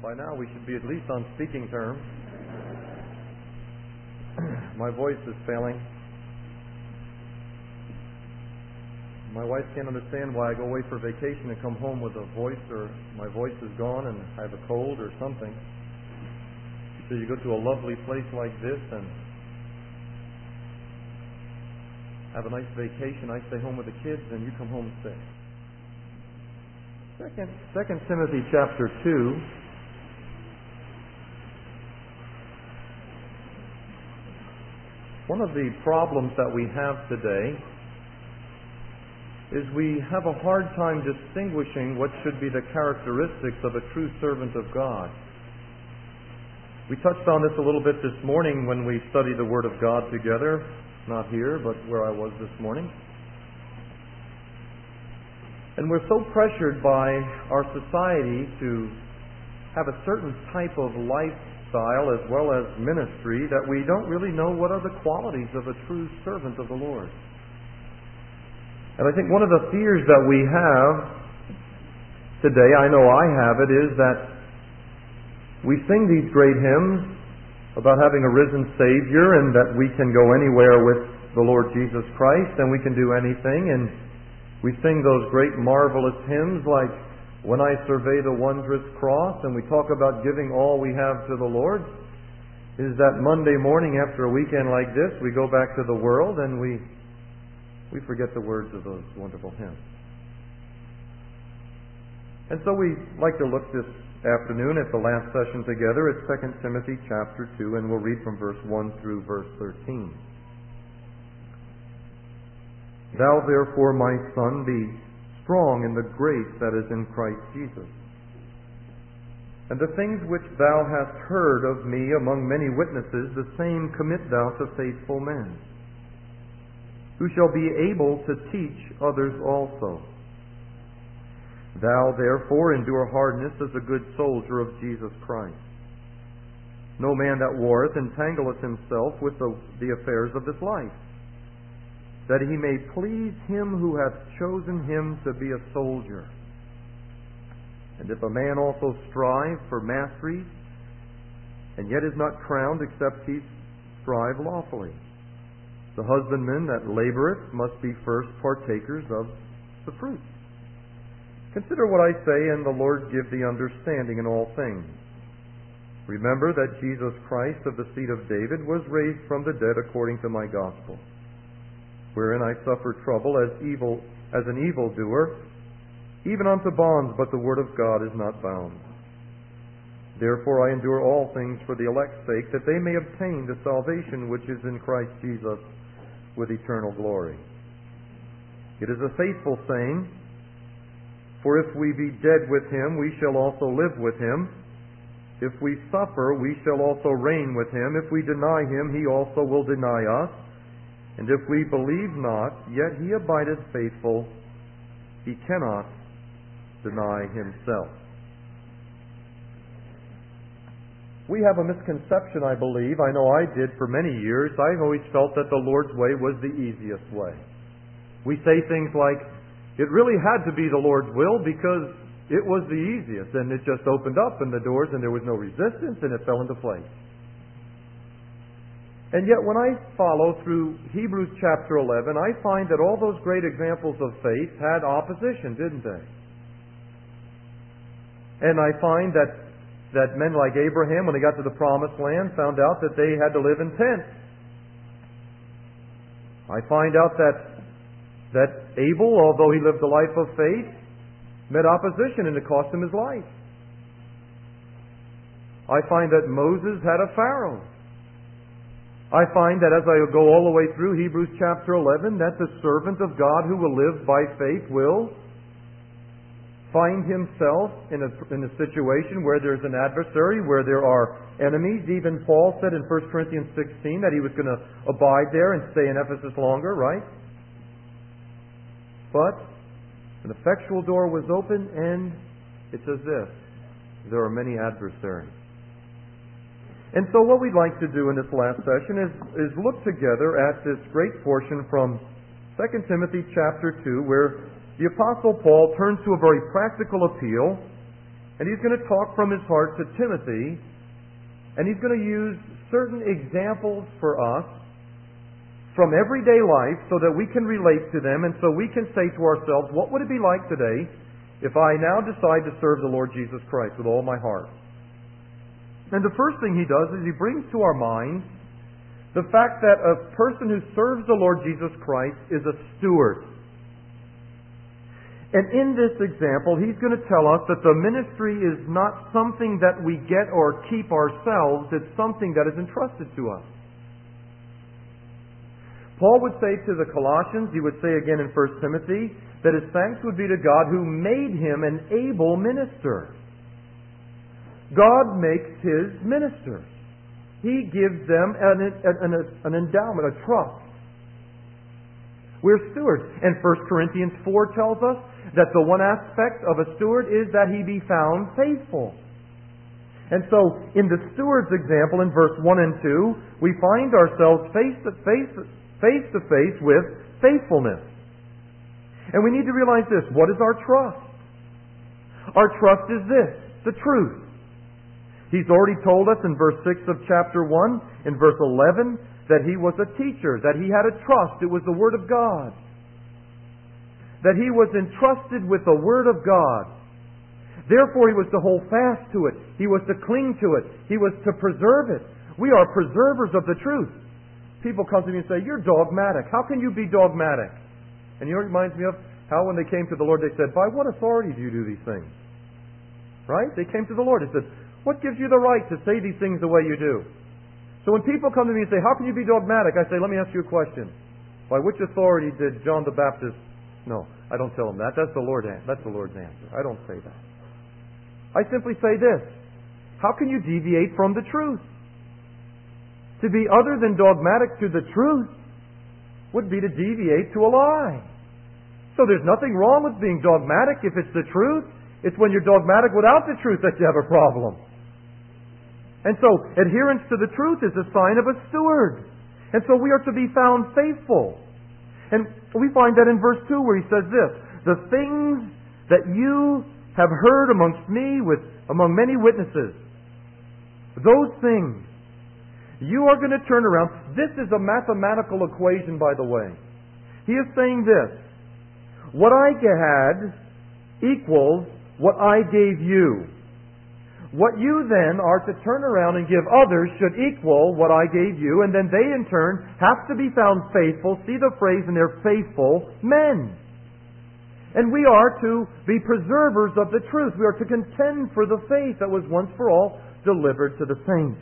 By now we should be at least on speaking terms. My voice is failing. My wife can't understand why I go away for vacation and come home with a voice, or my voice is gone and I have a cold or something. She says, you go to a lovely place like this and have a nice vacation. I stay home with the kids and you come home sick. Second Timothy chapter 2. One of the problems that we have today is we have a hard time distinguishing what should be the characteristics of a true servant of God. We touched on this a little bit this morning when we studied the Word of God together, not here, but where I was this morning. And we're so pressured by our society to have a certain type of lifestyle as well as ministry that we don't really know what are the qualities of a true servant of the Lord. And I think one of the fears that we have today, I know I have it, is that we sing these great hymns about having a risen Savior and that we can go anywhere with the Lord Jesus Christ and we can do anything, and we sing those great marvelous hymns like When I Survey the Wondrous Cross, and we talk about giving all we have to the Lord. Is that Monday morning after a weekend like this, we go back to the world and we forget the words of those wonderful hymns. And so we like to look this afternoon at the last session together at 2 Timothy chapter 2, and we'll read from verse 1 through verse 13. Thou therefore, my son, be strong in the grace that is in Christ Jesus. And the things which thou hast heard of me among many witnesses, the same commit thou to faithful men, who shall be able to teach others also. Thou therefore endure hardness as a good soldier of Jesus Christ. No man that warreth entangleth himself with the affairs of this life, that he may please him who hath chosen him to be a soldier. And if a man also strive for masteries, and yet is not crowned except he strive lawfully, the husbandman that laboureth must be first partakers of the fruit. Consider what I say, and the Lord give thee understanding in all things. Remember that Jesus Christ of the seed of David was raised from the dead according to my gospel, wherein I suffer trouble as an evildoer, even unto bonds, but the word of God is not bound. Therefore I endure all things for the elect's sake, that they may obtain the salvation which is in Christ Jesus with eternal glory. It is a faithful saying, for if we be dead with him, we shall also live with him. If we suffer, we shall also reign with him. If we deny him, he also will deny us. And if we believe not, yet he abideth faithful. He cannot deny himself. We have a misconception, I believe. I know I did for many years. I've always felt that the Lord's way was the easiest way. We say things like, it really had to be the Lord's will because it was the easiest, and it just opened up in the doors and there was no resistance and it fell into place. And yet when I follow through Hebrews chapter 11, I find that all those great examples of faith had opposition, didn't they? And I find that men like Abraham, when they got to the promised land, found out that they had to live in tents. I find out that Abel, although he lived a life of faith, met opposition and it cost him his life. I find that Moses had a Pharaoh. I find that as I go all the way through Hebrews chapter 11, that the servant of God who will live by faith will find himself in a situation where there's an adversary, where there are enemies. Even Paul said in 1 Corinthians 16 that he was going to abide there and stay in Ephesus longer, right? But an effectual door was open, and it says this: there are many adversaries. And so what we'd like to do in this last session is look together at this great portion from 2 Timothy chapter 2, where the Apostle Paul turns to a very practical appeal And he's going to talk from his heart to Timothy, and he's going to use certain examples for us from everyday life so that we can relate to them, and so we can say to ourselves, what would it be like today if I now decide to serve the Lord Jesus Christ with all my heart? And the first thing he does is he brings to our minds the fact that a person who serves the Lord Jesus Christ is a steward. And in this example, he's going to tell us that the ministry is not something that we get or keep ourselves, it's something that is entrusted to us. Paul would say to the Colossians, he would say again in 1 Timothy, that his thanks would be to God who made him an able minister. God makes his ministers. He gives them an endowment, a trust. We're stewards. And 1 Corinthians 4 tells us that the one aspect of a steward is that he be found faithful. And so, in the steward's example in verse 1 and 2, we find ourselves face to face with faithfulness. And we need to realize this. What is our trust? Our trust is this, the truth. He's already told us in verse 6 of chapter 1, in verse 11, that he was a teacher, that he had a trust. It was the Word of God. That he was entrusted with the Word of God. Therefore, he was to hold fast to it. He was to cling to it. He was to preserve it. We are preservers of the truth. People come to me and say, you're dogmatic. How can you be dogmatic? And you know what it reminds me of? How when they came to the Lord, they said, by what authority do you do these things? Right? They came to the Lord. They said, what gives you the right to say these things the way you do? So when people come to me and say, how can you be dogmatic? I say, let me ask you a question. By which authority did John the Baptist... No, I don't tell them that. That's the Lord's answer. I don't say that. I simply say this. How can you deviate from the truth? To be other than dogmatic to the truth would be to deviate to a lie. So there's nothing wrong with being dogmatic if it's the truth. It's when you're dogmatic without the truth that you have a problem. And so, adherence to the truth is a sign of a steward. And so we are to be found faithful. And we find that in verse 2 where he says this, the things that you have heard amongst me among many witnesses, those things, you are going to turn around. This is a mathematical equation, by the way. He is saying this, what I had equals what I gave you. What you then are to turn around and give others should equal what I gave you, and then they in turn have to be found faithful. See the phrase in there, faithful men. And we are to be preservers of the truth. We are to contend for the faith that was once for all delivered to the saints.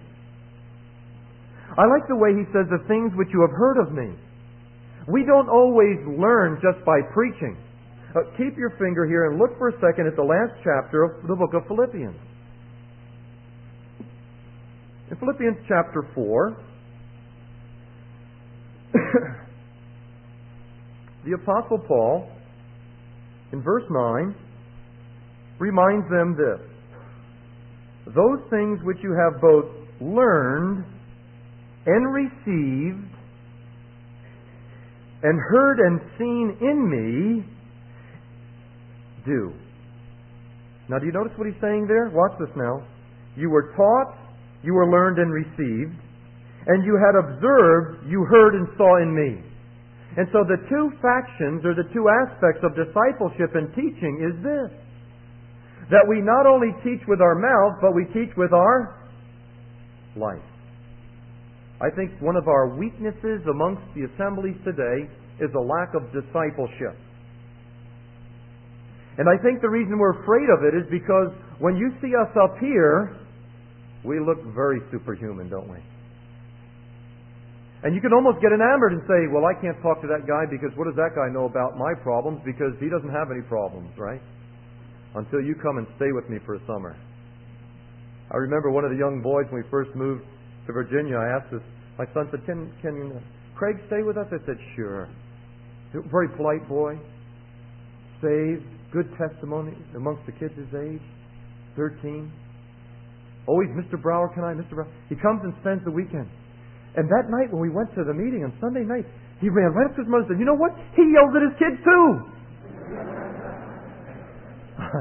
I like the way he says the things which you have heard of me. We don't always learn just by preaching. Keep your finger here and look for a second at the last chapter of the book of Philippians. In Philippians chapter 4, the Apostle Paul, in verse 9, reminds them this. Those things which you have both learned and received and heard and seen in me, do. Now, do you notice what he's saying there? Watch this now. You were taught, you were learned and received, and you had observed, you heard and saw in me. And so the two factions, or the two aspects of discipleship and teaching is this. That we not only teach with our mouth, but we teach with our life. I think one of our weaknesses amongst the assemblies today is a lack of discipleship. And I think the reason we're afraid of it is because when you see us up here, we look very superhuman, don't we? And you can almost get enamored and say, well, I can't talk to that guy because what does that guy know about my problems? Because he doesn't have any problems, right? Until you come and stay with me for a summer. I remember one of the young boys when we first moved to Virginia, I asked my son said, can Craig stay with us? I said, sure. Very polite boy. Saved. Good testimony amongst the kids his age. 13. Always, Mr. Brower, can I? Mr. Brower. He comes and spends the weekend. And that night when we went to the meeting on Sunday night, he ran right up to his mother and said, you know what? He yells at his kids too.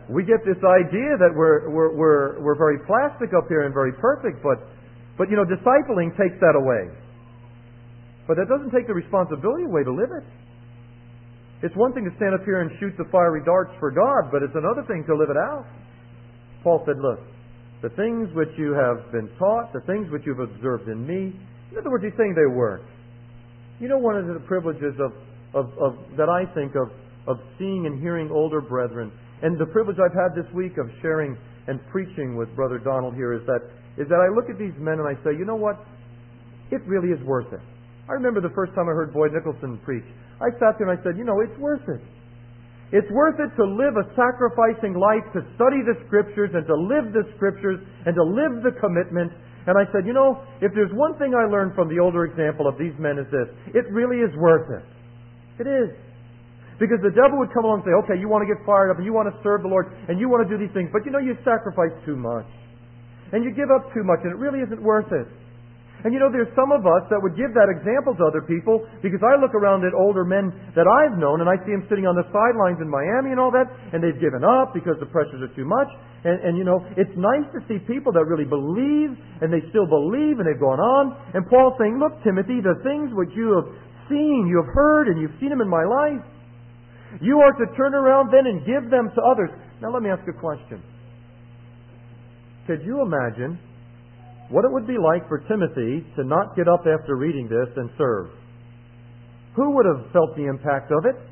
We get this idea that we're very plastic up here and very perfect, but discipling takes that away. But that doesn't take the responsibility away to live it. It's one thing to stand up here and shoot the fiery darts for God, but it's another thing to live it out. Paul said, look, the things which you have been taught, the things which you've observed in me, in other words, he's saying they work. One of the privileges that I think of seeing and hearing older brethren, and the privilege I've had this week of sharing and preaching with Brother Donald here is that I look at these men and I say, you know what? It really is worth it. I remember the first time I heard Boyd Nicholson preach. I sat there and I said, it's worth it. It's worth it to live a sacrificing life, to study the Scriptures and to live the Scriptures and to live the commitment. And I said, if there's one thing I learned from the older example of these men is this: it really is worth it. It is. Because the devil would come along and say, okay, you want to get fired up and you want to serve the Lord and you want to do these things, but you sacrifice too much. And you give up too much and it really isn't worth it. And there's some of us that would give that example to other people, because I look around at older men that I've known and I see them sitting on the sidelines in Miami and all that, and they've given up because the pressures are too much. And it's nice to see people that really believe, and they still believe, and they've gone on. And Paul's saying, look, Timothy, the things which you have seen, you have heard, and you've seen them in my life, you are to turn around then and give them to others. Now let me ask you a question. Could you imagine what it would be like for Timothy to not get up after reading this and serve? Who would have felt the impact of it?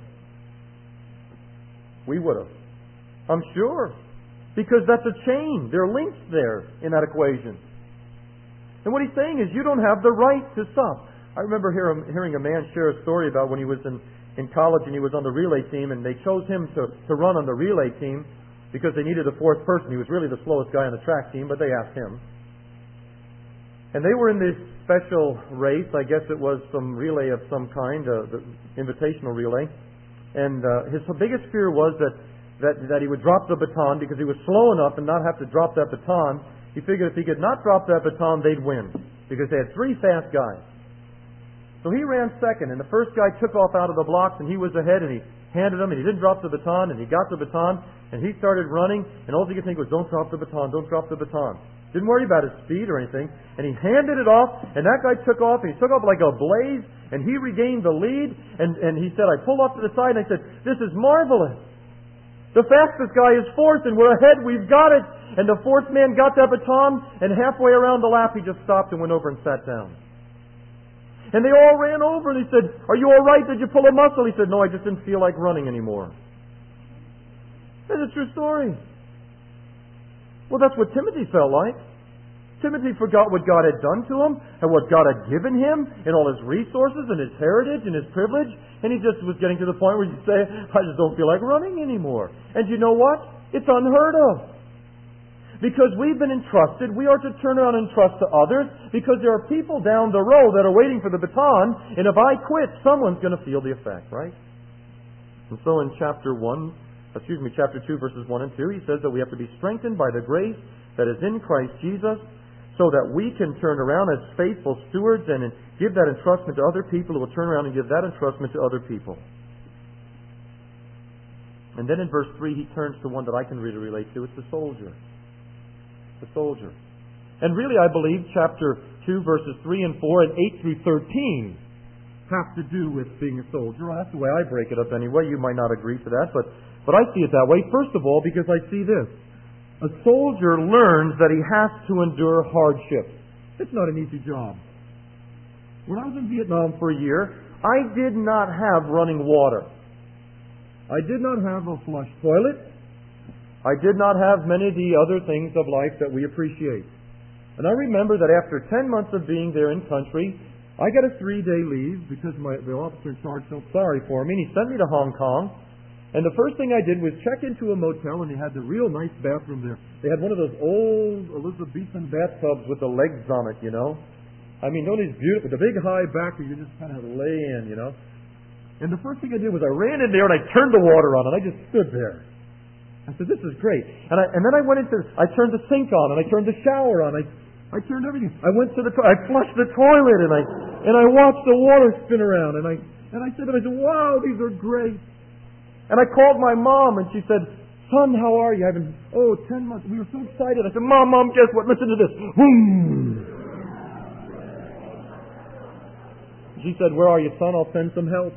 We would have. I'm sure. Because that's a chain. There are links there in that equation. And what he's saying is you don't have the right to stop. I remember hearing a man share a story about when he was in college and he was on the relay team, and they chose him to run on the relay team because they needed a fourth person. He was really the slowest guy on the track team, but they asked him. And they were in this special race. I guess it was some relay of some kind, the invitational relay. And his biggest fear was that he would drop the baton, because he was slow enough and not have to drop that baton. He figured if he could not drop that baton, they'd win, because they had three fast guys. So he ran second, and the first guy took off out of the blocks, and he was ahead, and he handed him, and he didn't drop the baton, and he got the baton, and he started running, and all he could think was, don't drop the baton, don't drop the baton. Didn't worry about his speed or anything, and he handed it off, and that guy took off, and he took off like a blaze, and he regained the lead, and he said, I pulled off to the side, and I said, this is marvelous. The fastest guy is fourth, and we're ahead, we've got it. And the fourth man got that baton, and halfway around the lap, he just stopped and went over and sat down. And they all ran over, and he said, are you all right? Did you pull a muscle? He said, no, I just didn't feel like running anymore. That's a true story. Well, that's what Timothy felt like. Timothy forgot what God had done to him and what God had given him and all his resources and his heritage and his privilege, and he just was getting to the point where he'd say, I just don't feel like running anymore. And you know what? It's unheard of. Because we've been entrusted, we are to turn around and trust to others, because there are people down the road that are waiting for the baton, and if I quit, someone's going to feel the effect, right? And so in chapter 2, verses 1 and 2, he says that we have to be strengthened by the grace that is in Christ Jesus, so that we can turn around as faithful stewards and give that entrustment to other people who will turn around and give that entrustment to other people. And then in verse 3, he turns to one that I can really relate to. It's the soldier. The soldier. And really, I believe chapter 2, verses 3 and 4 and 8 through 13 have to do with being a soldier. Well, that's the way I break it up anyway. You might not agree to that, but I see it that way. First of all, because I see this. A soldier learns that he has to endure hardship. It's not an easy job. When I was in Vietnam for a year, I did not have running water. I did not have a flush toilet. I did not have many of the other things of life that we appreciate. And I remember that after 10 months of being there in country, I got a 3-day leave because the officer in charge felt sorry for me, and he sent me to Hong Kong. And the first thing I did was check into a motel, and they had the real nice bathroom there. They had one of those old Elizabethan bathtubs with the legs on it, you know. I mean, those beautiful, the big high back where you just kind of lay in, you know. And the first thing I did was I ran in there and I turned the water on, and I just stood there. I said, this is great. And then I turned the sink on, and I turned the shower on. I turned everything. I went to I flushed the toilet, and I watched the water spin around, and I said, wow, these are great. And I called my mom, and she said, Son, how are you? 10 months. We were so excited. I said, Mom, guess what? Listen to this. Boom! She said, where are you, son? I'll send some help.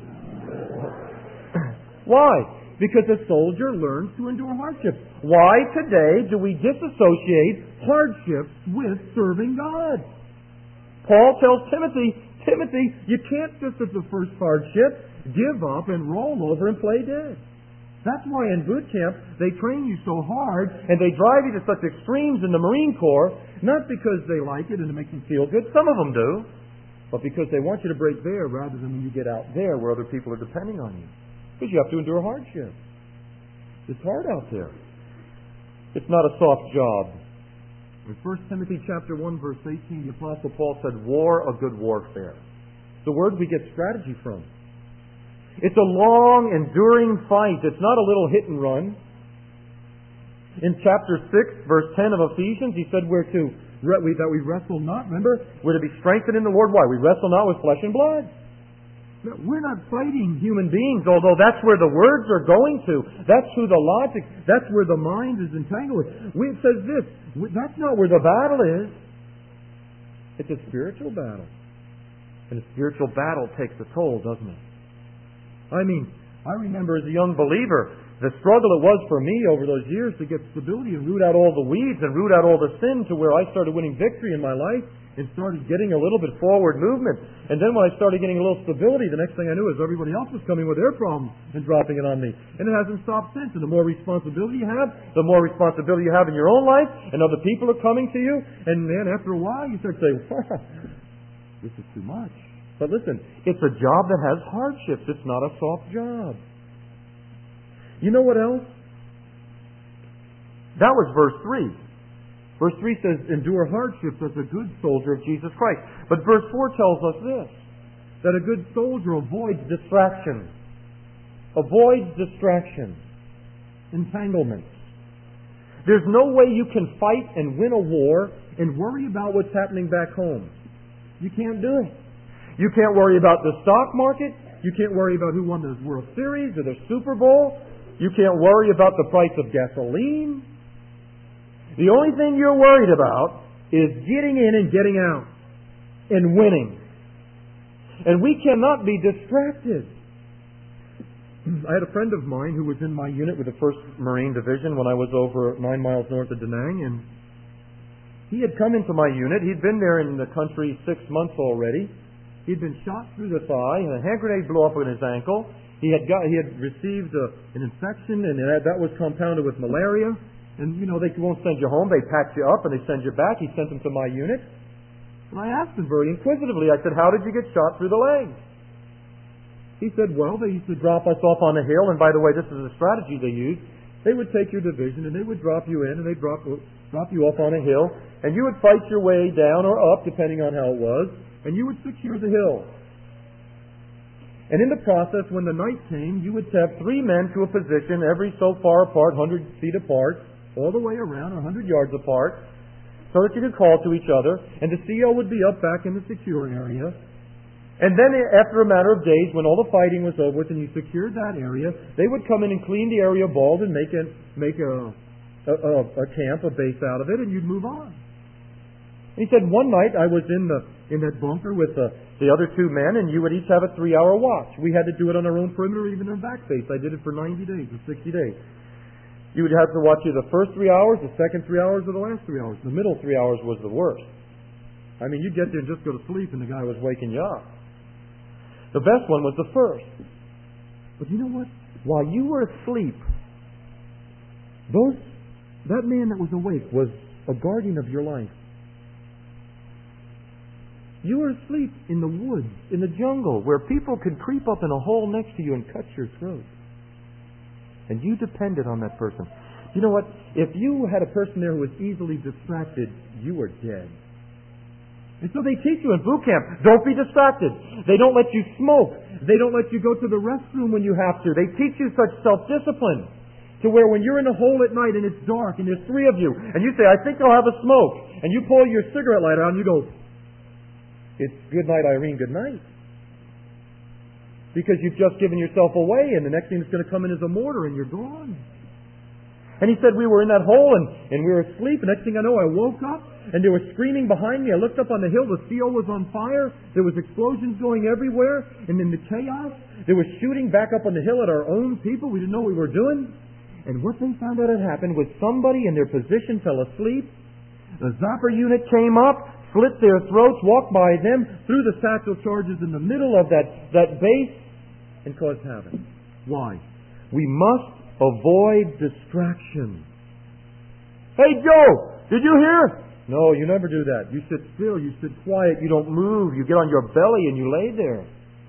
Why? Because a soldier learns to endure hardships. Why today do we disassociate hardships with serving God? Paul tells Timothy, you can't just at the first hardship give up and roll over and play dead. That's why in boot camp they train you so hard and they drive you to such extremes in the Marine Corps, not because they like it and it makes them feel good. Some of them do. But because they want you to break there rather than when you get out there where other people are depending on you. Because you have to endure hardship. It's hard out there. It's not a soft job. In 1 Timothy chapter 1, verse 18, the Apostle Paul said, war a good warfare. It's the word we get strategy from. It's a long, enduring fight. It's not a little hit and run. In chapter 6, verse 10 of Ephesians, he said that we wrestle not, remember? We're to be strengthened in the Lord. Why? We wrestle not with flesh and blood. We're not fighting human beings, although that's where the words are going to. That's who the logic, that's where the mind is entangled with. It says this, that's not where the battle is. It's a spiritual battle. And a spiritual battle takes a toll, doesn't it? I remember as a young believer, the struggle it was for me over those years to get stability and root out all the weeds and root out all the sin to where I started winning victory in my life and started getting a little bit forward movement. And then when I started getting a little stability, the next thing I knew is everybody else was coming with their problems and dropping it on me. And it hasn't stopped since. And the more responsibility you have, the more responsibility you have in your own life, and other people are coming to you. And then after a while, you start saying, wow, this is too much. But listen, it's a job that has hardships. It's not a soft job. You know what else? That was verse 3. Verse 3 says, endure hardships as a good soldier of Jesus Christ. But verse 4 tells us this, that a good soldier avoids distractions. Avoids distractions. Entanglements. There's no way you can fight and win a war and worry about what's happening back home. You can't do it. You can't worry about the stock market. You can't worry about who won the World Series or the Super Bowl. You can't worry about the price of gasoline. The only thing you're worried about is getting in and getting out and winning. And we cannot be distracted. I had a friend of mine who was in my unit with the 1st Marine Division when I was over 9 miles north of Da Nang, and he had come into my unit. He'd been there in the country 6 months already. He'd been shot through the thigh, and a hand grenade blew up in his ankle. He had received an infection, and that was compounded with malaria. And, they won't send you home. They patch you up, and they send you back. He sent him to my unit. And I asked him very inquisitively, I said, how did you get shot through the leg? He said, well, they used to drop us off on a hill, and by the way, this is a strategy they used. They would take your division, and they would drop you in, and they'd drop you off on a hill, and you would fight your way down or up, depending on how it was, and you would secure the hill. And in the process, when the night came, you would have 3 men to a position, every so far apart, 100 feet apart, all the way around, 100 yards apart, so that you could call to each other, and the CO would be up back in the secure area. And then after a matter of days, when all the fighting was over with and you secured that area, they would come in and clean the area bald and make a camp, a base out of it, and you'd move on. And he said, one night I was in that bunker with the other 2 men, and you would each have a 3-hour watch. We had to do it on our own perimeter, even in back base. I did it for 90 days or 60 days. You would have to watch either the first 3 hours, the second 3 hours, or the last 3 hours. The middle 3 hours was the worst. You'd get there and just go to sleep, and the guy was waking you up. The best one was the first. But you know what? While you were asleep, that man that was awake was a guardian of your life. You were asleep in the woods, in the jungle, where people could creep up in a hole next to you and cut your throat. And you depended on that person. You know what? If you had a person there who was easily distracted, you were dead. And so they teach you in boot camp, don't be distracted. They don't let you smoke. They don't let you go to the restroom when you have to. They teach you such self-discipline to where when you're in a hole at night and it's dark and there's 3 of you, and you say, I think I'll have a smoke, and you pull your cigarette lighter out and you go, it's good night, Irene, good night. Because you've just given yourself away, and the next thing that's going to come in is a mortar, and you're gone. And he said we were in that hole and we were asleep. And next thing I know, I woke up and there was screaming behind me. I looked up on the hill. The CO was on fire. There was explosions going everywhere. And in the chaos, there was shooting back up on the hill at our own people. We didn't know what we were doing. And what they found out had happened was somebody in their position fell asleep. The zapper unit came up, slit their throats, walked by them, threw the satchel charges in the middle of that base, and caused havoc. Why? We must avoid distraction. Hey, Joe, did you hear? No, you never do that. You sit still, you sit quiet, you don't move, you get on your belly and you lay there.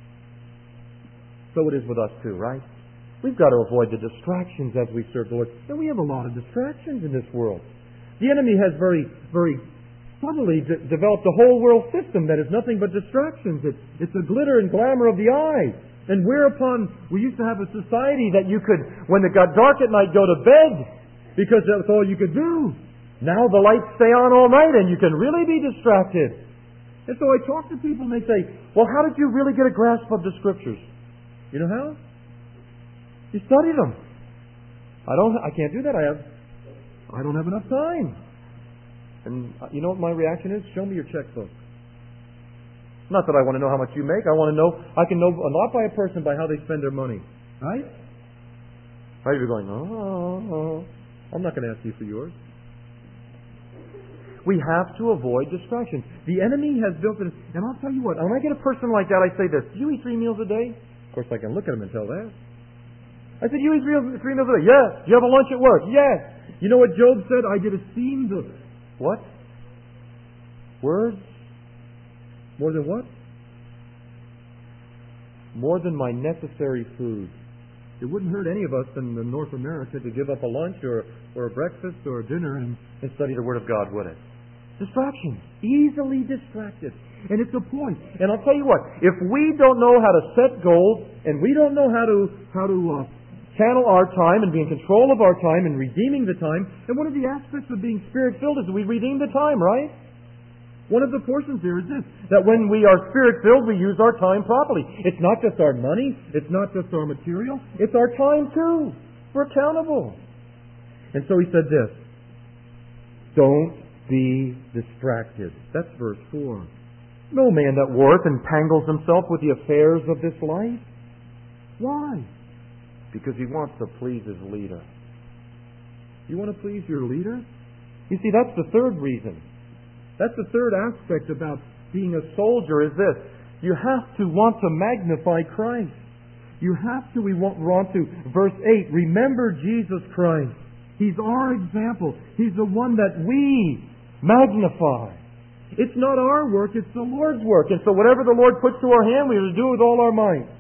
So it is with us too, right? We've got to avoid the distractions as we serve the Lord. And we have a lot of distractions in this world. The enemy has very, very subtly developed a whole world system that is nothing but distractions. It's a glitter and glamour of the eye. And whereupon we used to have a society that you could, when it got dark at night, go to bed because that's all you could do. Now the lights stay on all night and you can really be distracted. And so I talk to people and they say, well, how did you really get a grasp of the Scriptures? You know how? You study them. I can't do that. I don't have enough time. And you know what my reaction is? Show me your checkbook. Not that I want to know how much you make. I can know a lot by a person by how they spend their money. Right? Right? You're going, I'm not going to ask you for yours. We have to avoid distractions. The enemy has built it. And I'll tell you what, when I get a person like that, I say this: do you eat 3 meals a day? Of course, I can look at him and tell that. I said, you eat 3 meals a day? Yes. Do you have a lunch at work? Yes. You know what Job said? I did esteem the... What? Words? More than what? More than my necessary food. It wouldn't hurt any of us in North America to give up a lunch or a breakfast or a dinner and study the Word of God, would it? Distractions. Easily distracted. And it's a point. And I'll tell you what, if we don't know how to set goals and we don't know how to channel our time and be in control of our time and redeeming the time, and one of the aspects of being Spirit-filled is we redeem the time, right? One of the portions there is this, that when we are Spirit-filled, we use our time properly. It's not just our money, it's not just our material, it's our time too. We're accountable. And so he said this, don't be distracted. That's verse 4. No man that warreth entangles himself with the affairs of this life. Why? Because he wants to please his leader. You want to please your leader? You see, that's the third reason. That's the third aspect about being a soldier is this. You have to want to magnify Christ. You have to, we want to, verse 8, remember Jesus Christ. He's our example. He's the one that we magnify. It's not our work, it's the Lord's work. And so whatever the Lord puts to our hand, we are to do with all our might.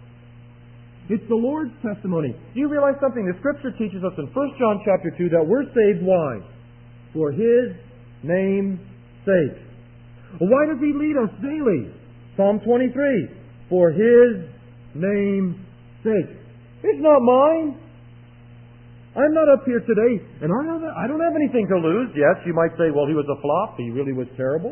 It's the Lord's testimony. Do you realize something? The Scripture teaches us in 1 John chapter 2 that we're saved, why? For His name's sake. Well, why does He lead us daily? Psalm 23. For His name's sake. It's not mine. I'm not up here today, and I don't have anything to lose. Yes, you might say, well, he was a flop. He really was terrible.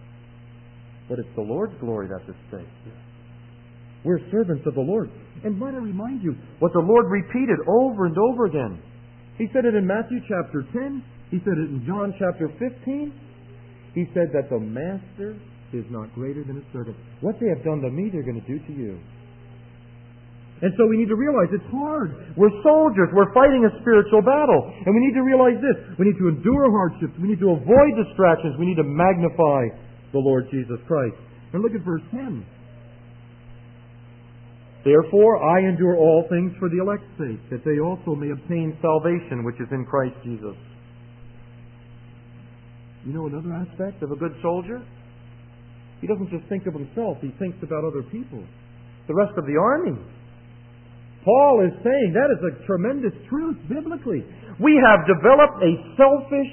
But it's the Lord's glory that's at stake. We're servants of the Lord. And might I remind you what the Lord repeated over and over again. He said it in Matthew chapter 10. He said it in John chapter 15. He said that the master is not greater than his servant. What they have done to me, they're going to do to you. And so we need to realize it's hard. We're soldiers. We're fighting a spiritual battle. And we need to realize this. We need to endure hardships. We need to avoid distractions. We need to magnify the Lord Jesus Christ. And look at verse 10. Therefore I endure all things for the elect's sake, that they also may obtain salvation which is in Christ Jesus. You know another aspect of a good soldier? He doesn't just think of himself. He thinks about other people. The rest of the army. Paul is saying that is a tremendous truth biblically. We have developed a selfish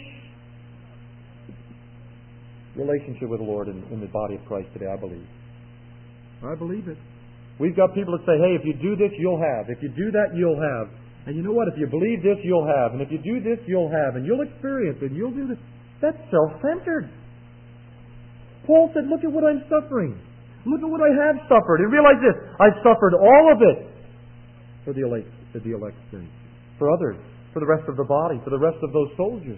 relationship with the Lord in the body of Christ today, I believe. I believe it. We've got people that say, hey, if you do this, you'll have. If you do that, you'll have. And you know what? If you believe this, you'll have. And if you do this, you'll have. And you'll experience it. And you'll do this. That's self-centered. Paul said, look at what I'm suffering. Look at what I have suffered. And realize this. I've suffered all of it for the elect's sake. For others. for the rest of the body, for the rest of those soldiers.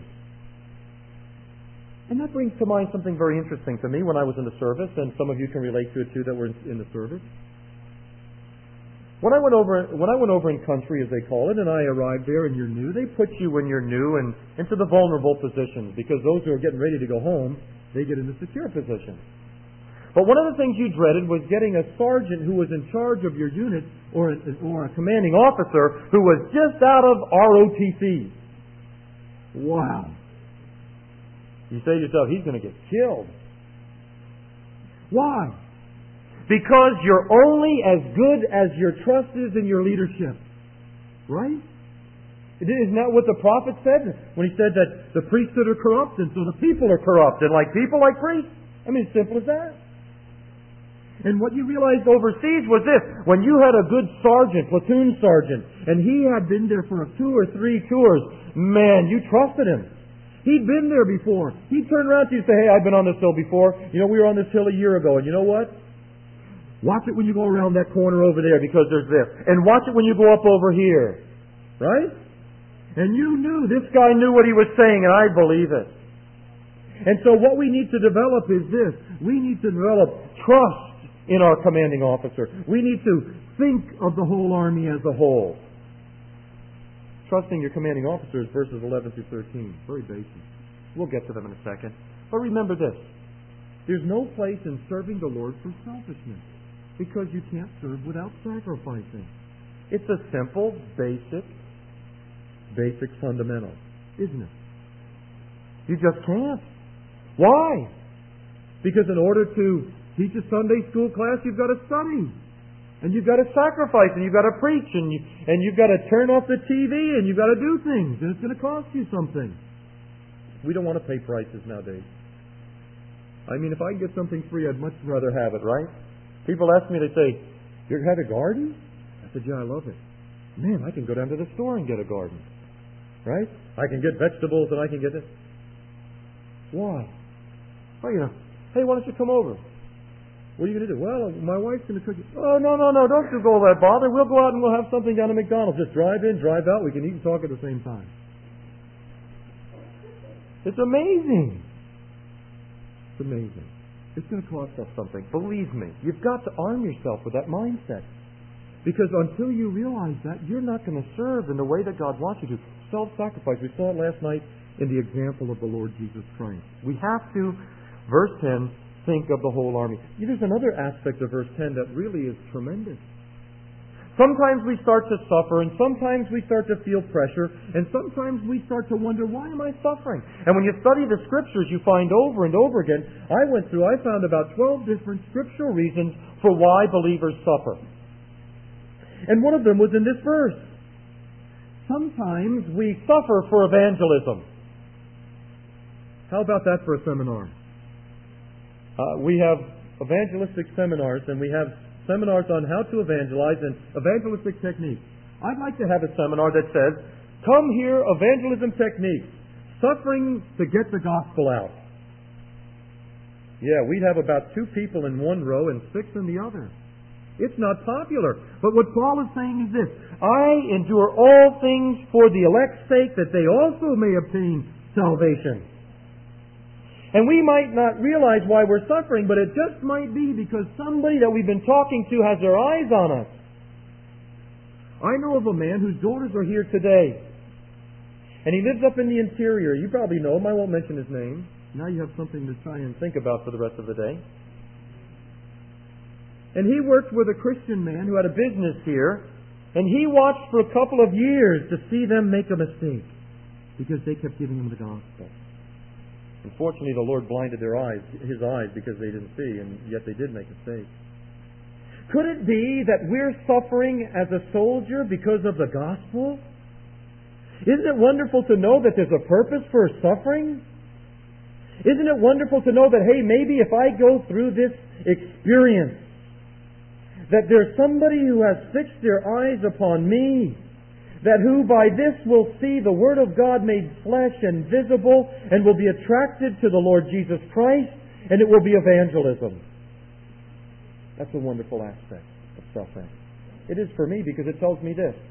And that brings to mind something very interesting to me when I was in the service, and some of you can relate to it too that were in the service. When I went over in country, as they call it, and I arrived there and you're new, they put you when you're new and into the vulnerable positions, because those who are getting ready to go home, they get in the secure position. But one of the things you dreaded was getting a sergeant who was in charge of your unit or a commanding officer who was just out of ROTC. Wow. You say to yourself, he's going to get killed. Why? Because you're only as good as your trust is in your leadership. Right? Isn't that what the prophet said when he said that the priesthood are corrupt and so the people are corrupt and like people like priests? I mean, it's simple as that. And what you realized overseas was this: when you had a good sergeant, platoon sergeant, and he had been there for 2 or 3 tours, man, you trusted him. He'd been there before. He'd turn around to you and say, hey, I've been on this hill before. You know, we were on this hill a year ago, and you know what? Watch it when you go around that corner over there because there's this. And watch it when you go up over here. Right? And you knew, this guy knew what he was saying, and I believe it. And so what we need to develop is this. We need to develop trust in our commanding officer. We need to think of the whole army as a whole. Trusting your commanding officer is verses 11 through 13. Very basic. We'll get to them in a second. But remember this. There's no place in serving the Lord for selfishness, because you can't serve without sacrificing. It's a simple, basic fundamental, isn't it? You just can't. Why? Because in order to teach a Sunday school class, you've got to study. And you've got to sacrifice, and you've got to preach, and you've got to turn off the TV, and you've got to do things, and it's going to cost you something. We don't want to pay prices nowadays. I mean, if I can get something free, I'd much rather have it, right? People ask me, they say, you have a garden? I said, yeah, I love it. Man, I can go down to the store and get a garden. Right? I can get vegetables, and I can get this. Why? Well, you know, hey, why don't you come over? What are you going to do? Well, my wife's going to cook it. Oh, no, don't you go all that bother. We'll go out and we'll have something down at McDonald's. Just drive in, drive out. We can eat and talk at the same time. It's amazing. It's amazing. It's going to cost us something. Believe me. You've got to arm yourself with that mindset. Because until you realize that, you're not going to serve in the way that God wants you to. Self-sacrifice. We saw it last night in the example of the Lord Jesus Christ. We have to, verse 10, think of the whole army. There's another aspect of verse 10 that really is tremendous. Sometimes we start to suffer, and sometimes we start to feel pressure, and sometimes we start to wonder, why am I suffering? And when you study the Scriptures, you find over and over again, I found about 12 different scriptural reasons for why believers suffer. And one of them was in this verse. Sometimes we suffer for evangelism. How about that for a seminar? We have evangelistic seminars, and we have seminars on how to evangelize and evangelistic techniques. I'd like to have a seminar that says, come here, evangelism techniques, suffering to get the gospel out. Yeah, we'd have about 2 people in one row and 6 in the other. It's not popular. But what Paul is saying is this: I endure all things for the elect's sake, that they also may obtain salvation. And we might not realize why we're suffering, but it just might be because somebody that we've been talking to has their eyes on us. I know of a man whose daughters are here today. And he lives up in the interior. You probably know him. I won't mention his name. Now you have something to try and think about for the rest of the day. And he worked with a Christian man who had a business here. And he watched for a couple of years to see them make a mistake, because they kept giving him the gospel. Unfortunately, the Lord blinded his eyes, because they didn't see, and yet they did make mistakes. Could it be that we're suffering as a soldier because of the gospel? Isn't it wonderful to know that there's a purpose for suffering? Isn't it wonderful to know that, hey, maybe if I go through this experience, that there's somebody who has fixed their eyes upon me, that who by this will see the Word of God made flesh and visible, and will be attracted to the Lord Jesus Christ, and it will be evangelism. That's a wonderful aspect of suffering. It is for me, because it tells me this: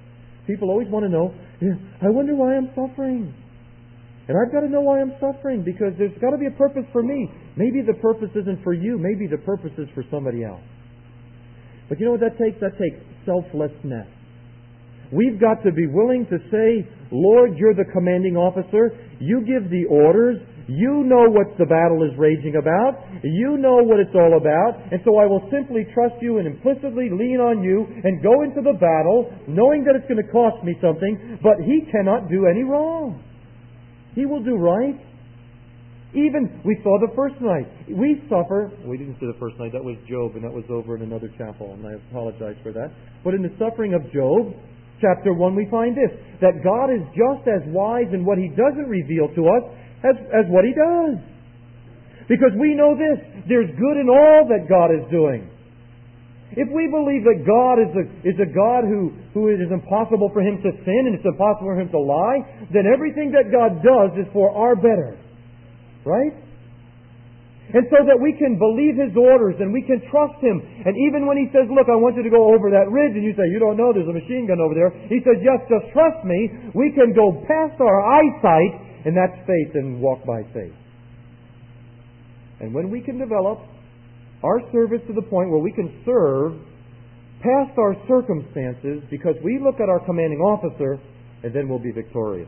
People always want to know, I wonder why I'm suffering. And I've got to know why I'm suffering, because there's got to be a purpose for me. Maybe the purpose isn't for you. Maybe the purpose is for somebody else. But you know what that takes? That takes selflessness. We've got to be willing to say, Lord, you're the commanding officer. You give the orders. You know what the battle is raging about. You know what it's all about. And so I will simply trust you and implicitly lean on you and go into the battle knowing that it's going to cost me something, but He cannot do any wrong. He will do right. Even, we saw the first night. We suffer. We didn't see the first night. That was Job, and that was over in another chapel, and I apologize for that. But in the suffering of Job, chapter 1, we find this, that God is just as wise in what He doesn't reveal to us as what He does. Because we know this, there's good in all that God is doing. If we believe that God is a God who it is impossible for Him to sin and it's impossible for Him to lie, then everything that God does is for our better. Right? And so that we can believe His orders and we can trust Him. And even when He says, look, I want you to go over that ridge, and you say, you don't know, there's a machine gun over there. He says, yes, just trust me. We can go past our eyesight, and that's faith, and walk by faith. And when we can develop our service to the point where we can serve past our circumstances because we look at our commanding officer, and then we'll be victorious.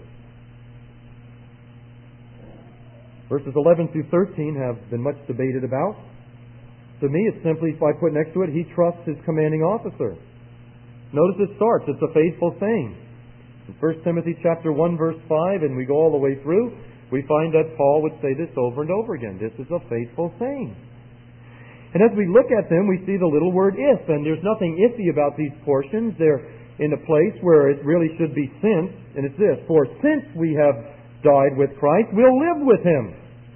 Verses 11 through 13 have been much debated about. To me, it's simply, if I put next to it, he trusts his commanding officer. Notice it starts, it's a faithful saying. In 1 Timothy chapter 1, verse 5, and we go all the way through, we find that Paul would say this over and over again. This is a faithful saying. And as we look at them, we see the little word if, and there's nothing iffy about these portions. They're in a place where it really should be since, and it's this, for since we have died with Christ, we'll live with Him.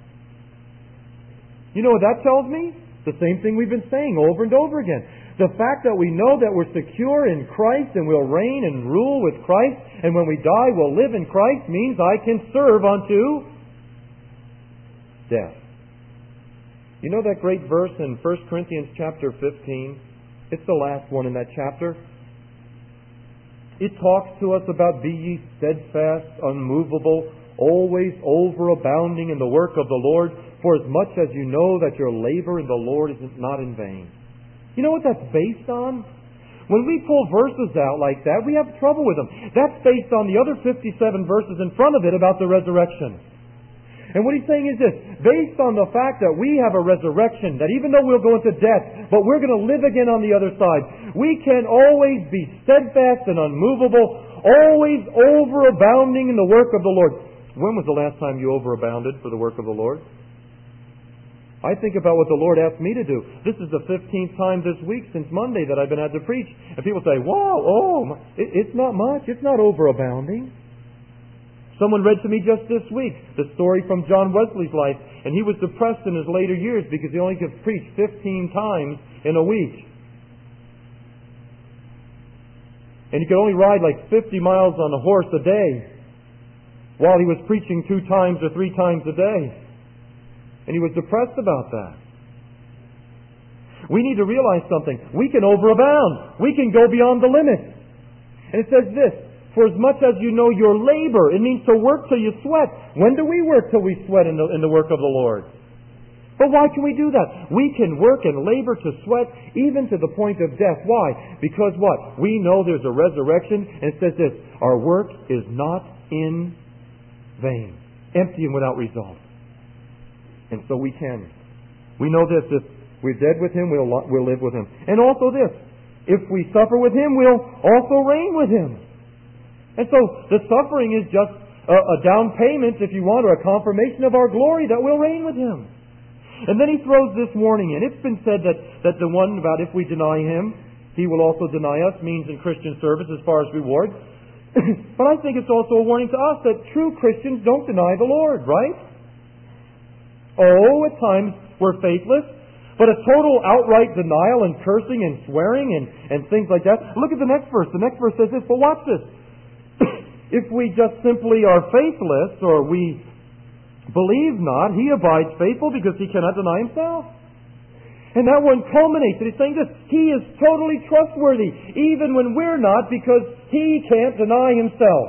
You know what that tells me? The same thing we've been saying over and over again. The fact that we know that we're secure in Christ and we'll reign and rule with Christ, and when we die we'll live in Christ, means I can serve unto death. You know that great verse in 1 Corinthians chapter 15? It's the last one in that chapter. It talks to us about be ye steadfast, unmovable, always overabounding in the work of the Lord, for as much as you know that your labor in the Lord is not in vain. You know what that's based on? When we pull verses out like that, we have trouble with them. That's based on the other 57 verses in front of it about the resurrection. And what he's saying is this, based on the fact that we have a resurrection, that even though we'll go into death, but we're going to live again on the other side, we can always be steadfast and unmovable, always overabounding in the work of the Lord. When was the last time you overabounded for the work of the Lord? I think about what the Lord asked me to do. This is the 15th time this week since Monday that I've been able to preach. And people say, wow, it's not much. It's not overabounding. Someone read to me just this week the story from John Wesley's life. And he was depressed in his later years because he only could preach 15 times in a week. And he could only ride like 50 miles on a horse a day, while he was preaching 2 times or 3 times a day. And he was depressed about that. We need to realize something. We can overabound. We can go beyond the limit. And it says this, for as much as you know your labor, it means to work till you sweat. When do we work till we sweat in the work of the Lord? But why can we do that? We can work and labor to sweat even to the point of death. Why? Because what? We know there's a resurrection, and it says this, our work is not in vain, empty and without result. And so we can. We know this, if we're dead with Him, we'll live with Him. And also this, if we suffer with Him, we'll also reign with Him. And so the suffering is just a down payment, if you want, or a confirmation of our glory that we'll reign with Him. And then he throws this warning in. It's been said that the one about if we deny Him, He will also deny us, means in Christian service as far as reward. But I think it's also a warning to us that true Christians don't deny the Lord, right? Oh, at times we're faithless, but a total outright denial and cursing and swearing and things like that. Look at the next verse. The next verse says this, but watch this. If we just simply are faithless or we believe not, He abides faithful because He cannot deny Himself. And that one culminates, and he's saying this: He is totally trustworthy, even when we're not, because He can't deny Himself.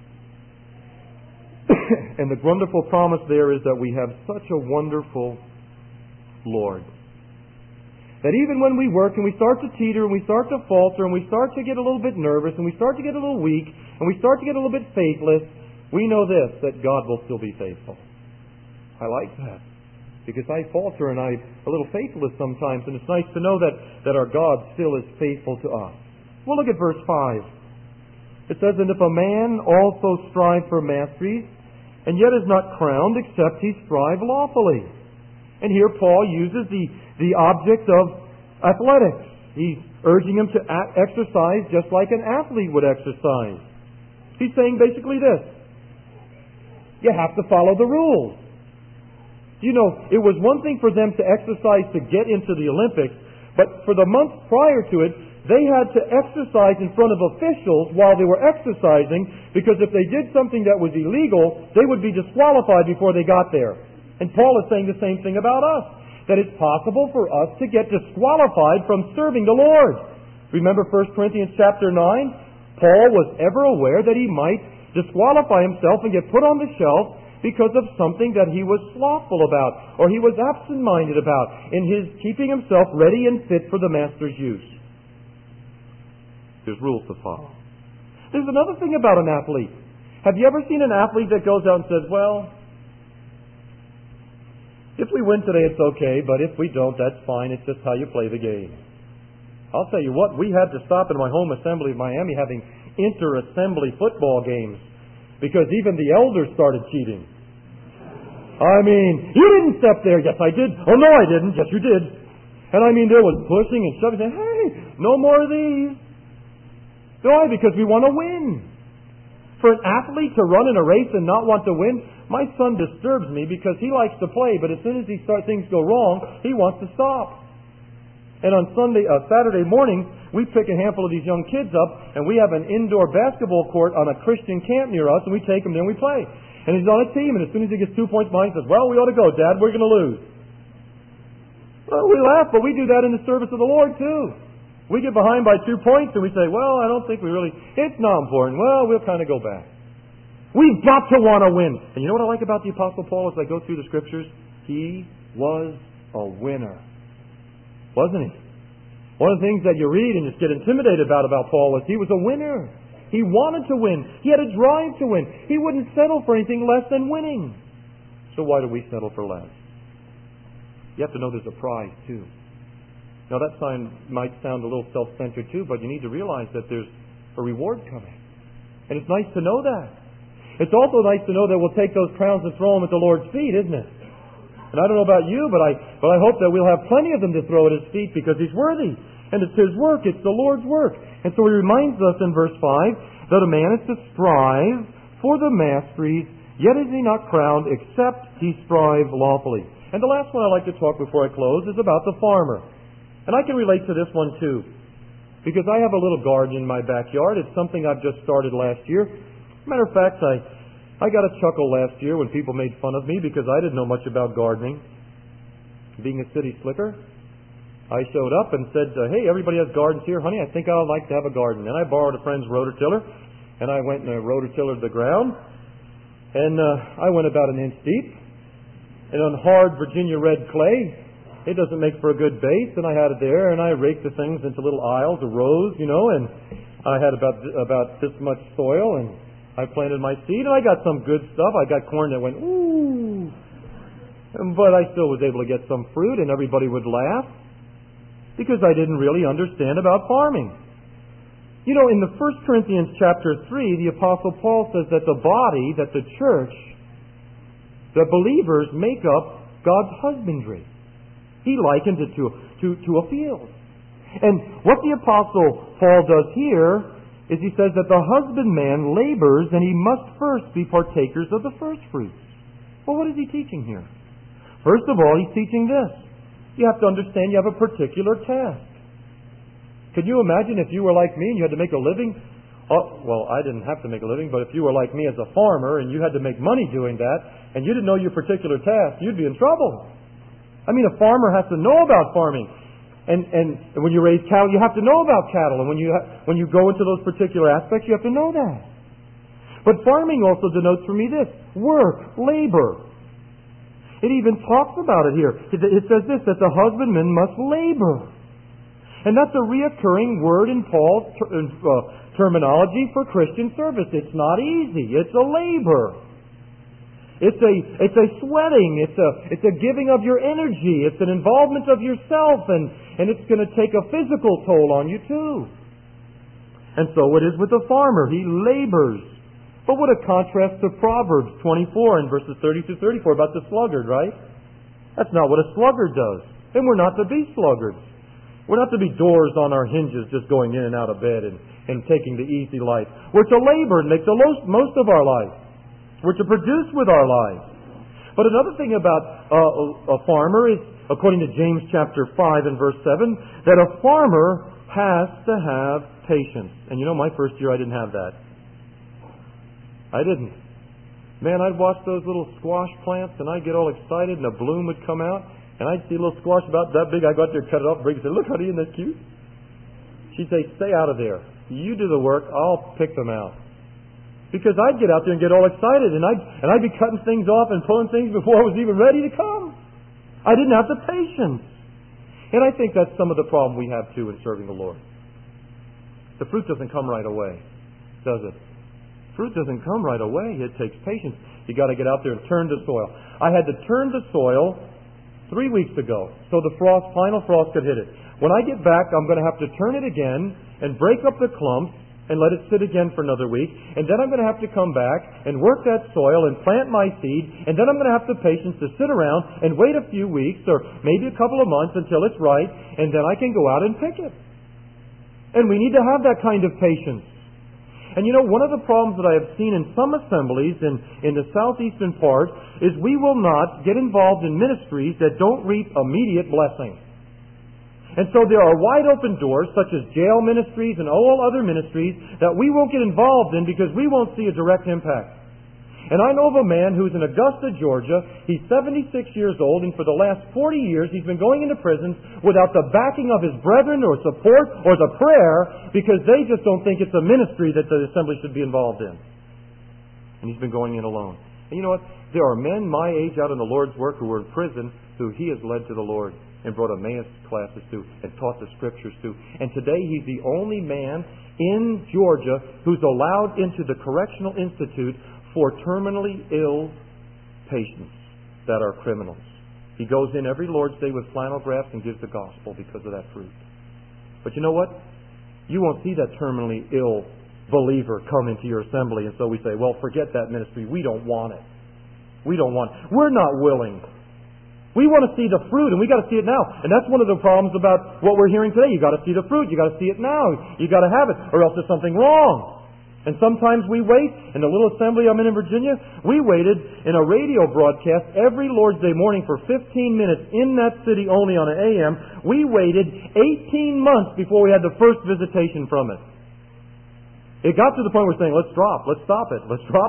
And the wonderful promise there is that we have such a wonderful Lord, that even when we work and we start to teeter and we start to falter and we start to get a little bit nervous and we start to get a little weak and we start to get a little bit faithless, we know this, that God will still be faithful. I like that, because I falter and I'm a little faithless sometimes, and it's nice to know that our God still is faithful to us. Well, look at verse 5. It says, "And if a man also strive for masteries, and yet is not crowned, except he strive lawfully." And here Paul uses the object of athletics. He's urging him to exercise just like an athlete would exercise. He's saying basically this: you have to follow the rules. You know, it was one thing for them to exercise to get into the Olympics, but for the months prior to it, they had to exercise in front of officials while they were exercising, because if they did something that was illegal, they would be disqualified before they got there. And Paul is saying the same thing about us, that it's possible for us to get disqualified from serving the Lord. Remember 1 Corinthians chapter 9? Paul was ever aware that he might disqualify himself and get put on the shelf because of something that he was slothful about, or he was absent-minded about, in his keeping himself ready and fit for the master's use. There's rules to follow. There's another thing about an athlete. Have you ever seen an athlete that goes out and says, well, if we win today, it's okay, but if we don't, that's fine. It's just how you play the game. I'll tell you what, we had to stop in my home assembly of Miami having inter-assembly football games, because even the elders started cheating. I mean, you didn't step there. Yes, I did. Oh, no, I didn't. Yes, you did. And I mean, there was pushing and shoving, saying, hey, no more of these. Why? Because we want to win. For an athlete to run in a race and not want to win, my son disturbs me, because he likes to play, but as soon as things go wrong, he wants to stop. And on Saturday morning, we pick a handful of these young kids up, and we have an indoor basketball court on a Christian camp near us, and we take them there and we play. And he's on a team, and as soon as he gets 2 points behind, he says, well, we ought to go, Dad, we're going to lose. Well, we laugh, but we do that in the service of the Lord, too. We get behind by 2 points, and we say, well, I don't think it's not important. Well, we'll kind of go back. We've got to want to win. And you know what I like about the Apostle Paul as I go through the Scriptures? He was a winner. Wasn't he? One of the things that you read and just get intimidated about Paul was he was a winner. He wanted to win. He had a drive to win. He wouldn't settle for anything less than winning. So why do we settle for less? You have to know there's a prize, too. Now, that might sound a little self-centered, too, but you need to realize that there's a reward coming. And it's nice to know that. It's also nice to know that we'll take those crowns and throw them at the Lord's feet, isn't it? And I don't know about you, but I hope that we'll have plenty of them to throw at His feet, because He's worthy. And it's His work. It's the Lord's work. And so He reminds us in verse 5 that a man is to strive for the masteries, yet is he not crowned, except he strive lawfully. And the last one I'd like to talk before I close is about the farmer. And I can relate to this one too, because I have a little garden in my backyard. It's something I've just started last year. Matter of fact, I got a chuckle last year when people made fun of me because I didn't know much about gardening. Being a city slicker, I showed up and said, hey, everybody has gardens here. Honey, I think I would like to have a garden. And I borrowed a friend's rototiller, and I went and rototillered the ground. And I went about an inch deep. And on hard Virginia red clay, it doesn't make for a good base. And I had it there, and I raked the things into little aisles or rows, and I had about this much soil, and I planted my seed, and I got some good stuff. I got corn that went, ooh. But I still was able to get some fruit, and everybody would laugh because I didn't really understand about farming. In the 1 Corinthians chapter 3, the Apostle Paul says that the body, that the church, the believers make up God's husbandry. He likened it to a field. And what the Apostle Paul does here is he says that the husbandman labors, and he must first be partakers of the first fruits. Well, what is he teaching here? First of all, he's teaching this. You have to understand you have a particular task. Could you imagine if you were like me and you had to make a living? Oh, well, I didn't have to make a living, but if you were like me as a farmer and you had to make money doing that, and you didn't know your particular task, you'd be in trouble. I mean, a farmer has to know about farming. And when you raise cattle, you have to know about cattle. And when you go into those particular aspects, you have to know that. But farming also denotes for me this: work, labor. It even talks about it here. It says this, that the husbandman must labor. And that's a reoccurring word in Paul's terminology for Christian service. It's not easy. It's a labor. It's a sweating. It's a giving of your energy. It's an involvement of yourself, and it's going to take a physical toll on you too. And so it is with the farmer. He labors. But what a contrast to Proverbs 24 and verses 30 through 34 about the sluggard, right? That's not what a sluggard does. And we're not to be sluggards. We're not to be doors on our hinges just going in and out of bed and taking the easy life. We're to labor and make the most of our life. We're to produce with our lives. But another thing about a farmer is, according to James chapter 5 and verse 7, that a farmer has to have patience. And you know, my first year I didn't have that. I didn't. Man, I'd watch those little squash plants and I'd get all excited and a bloom would come out and I'd see a little squash about that big. I'd go out there and cut it off and bring it and say, "Look, honey, isn't that cute?" She'd say, "Stay out of there. You do the work. I'll pick them out." Because I'd get out there and get all excited and I'd be cutting things off and pulling things before I was even ready to come. I didn't have the patience. And I think that's some of the problem we have too in serving the Lord. The fruit doesn't come right away, does it? Fruit doesn't come right away. It takes patience. You got to get out there and turn the soil. I had to turn the soil 3 weeks ago so the final frost could hit it. When I get back, I'm going to have to turn it again and break up the clumps and let it sit again for another week. And then I'm going to have to come back and work that soil and plant my seed. And then I'm going to have the patience to sit around and wait a few weeks or maybe a couple of months until it's right. And then I can go out and pick it. And we need to have that kind of patience. And you know, one of the problems that I have seen in some assemblies in the southeastern part is we will not get involved in ministries that don't reap immediate blessing. And so there are wide open doors, such as jail ministries and all other ministries, that we won't get involved in because we won't see a direct impact. And I know of a man who's in Augusta, Georgia. He's 76 years old, and for the last 40 years he's been going into prisons without the backing of his brethren or support or the prayer, because they just don't think it's a ministry that the assembly should be involved in. And he's been going in alone. And you know what? There are men my age out in the Lord's work who were in prison who he has led to the Lord and brought Emmaus classes to and taught the Scriptures to. And today he's the only man in Georgia who's allowed into the Correctional Institute for terminally ill patients that are criminals. He goes in every Lord's Day with flannel graphs and gives the gospel because of that fruit. But you know what? You won't see that terminally ill believer come into your assembly, and so we say, well, forget that ministry. We don't want it. We don't want it. We're not willing. We want to see the fruit, and we got to see it now. And that's one of the problems about what we're hearing today. You got to see the fruit. You got to see it now. You got to have it, or else there's something wrong. And sometimes we wait. In the little assembly I'm in Virginia, we waited in a radio broadcast every Lord's Day morning for 15 minutes in that city only on an AM. We waited 18 months before we had the first visitation from it. It got to the point where we're saying, let's stop it.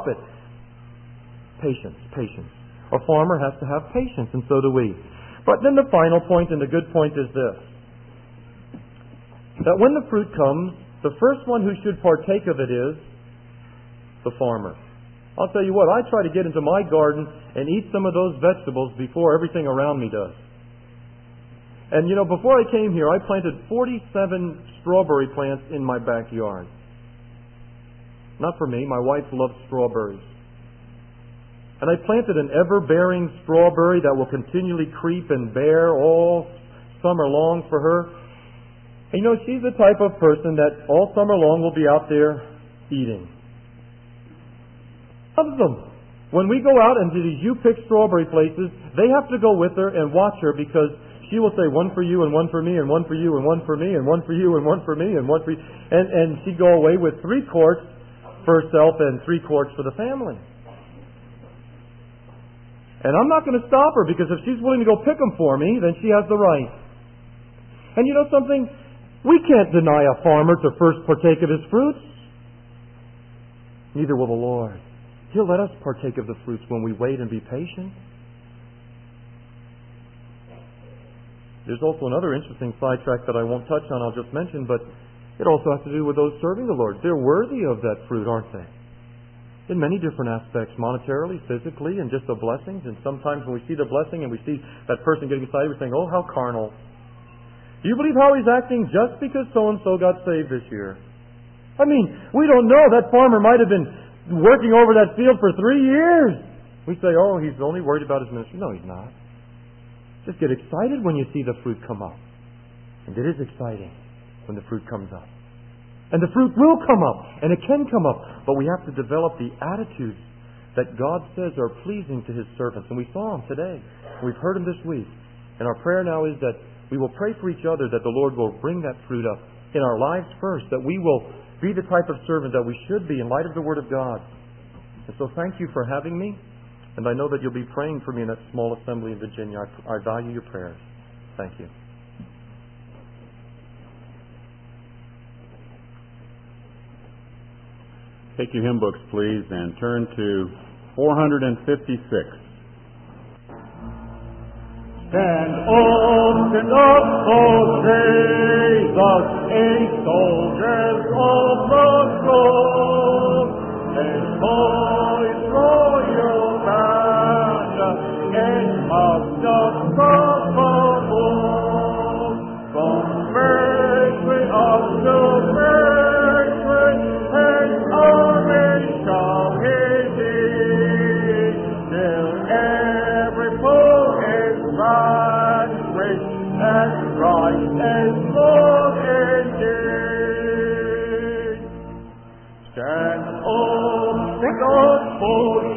Patience. A farmer has to have patience, and so do we. But then the final point, and the good point, is this: that when the fruit comes, the first one who should partake of it is the farmer. I'll tell you what, I try to get into my garden and eat some of those vegetables before everything around me does. And you know, before I came here, I planted 47 strawberry plants in my backyard. Not for me, my wife loves strawberries. And I planted an ever-bearing strawberry that will continually creep and bear all summer long for her. And you know, she's the type of person that all summer long will be out there eating. Loves them. When we go out into these you-pick strawberry places, they have to go with her and watch her, because she will say, one for you and one for me and one for you and one for me and one for you and one for me and one for you. And she'd go away with 3 quarts for herself and 3 quarts for the family. And I'm not going to stop her, because if she's willing to go pick them for me, then she has the right. And you know something? We can't deny a farmer to first partake of his fruits. Neither will the Lord. He'll let us partake of the fruits when we wait and be patient. There's also another interesting sidetrack that I won't touch on, I'll just mention, but it also has to do with those serving the Lord. They're worthy of that fruit, aren't they? In many different aspects, monetarily, physically, and just the blessings. And sometimes when we see the blessing and we see that person getting excited, we're saying, oh, how carnal. Do you believe how he's acting just because so-and-so got saved this year? I mean, we don't know. That farmer might have been working over that field for 3 years. We say, oh, he's only worried about his ministry. No, he's not. Just get excited when you see the fruit come up. And it is exciting when the fruit comes up. And the fruit will come up, and it can come up. But we have to develop the attitudes that God says are pleasing to His servants. And we saw them today. We've heard them this week. And our prayer now is that we will pray for each other that the Lord will bring that fruit up in our lives first, that we will be the type of servant that we should be in light of the Word of God. And so thank you for having me. And I know that you'll be praying for me in that small assembly in Virginia. I value your prayers. Thank you. Take your hymn books, please, and turn to 456. Stand open up, O Jesus, a soldiers of the cross, and boys royal banner, and march us above, from victory unto victory, and army shall indeed, till every foe is vanquished, and Christ is Lord indeed. Stand up, the gospel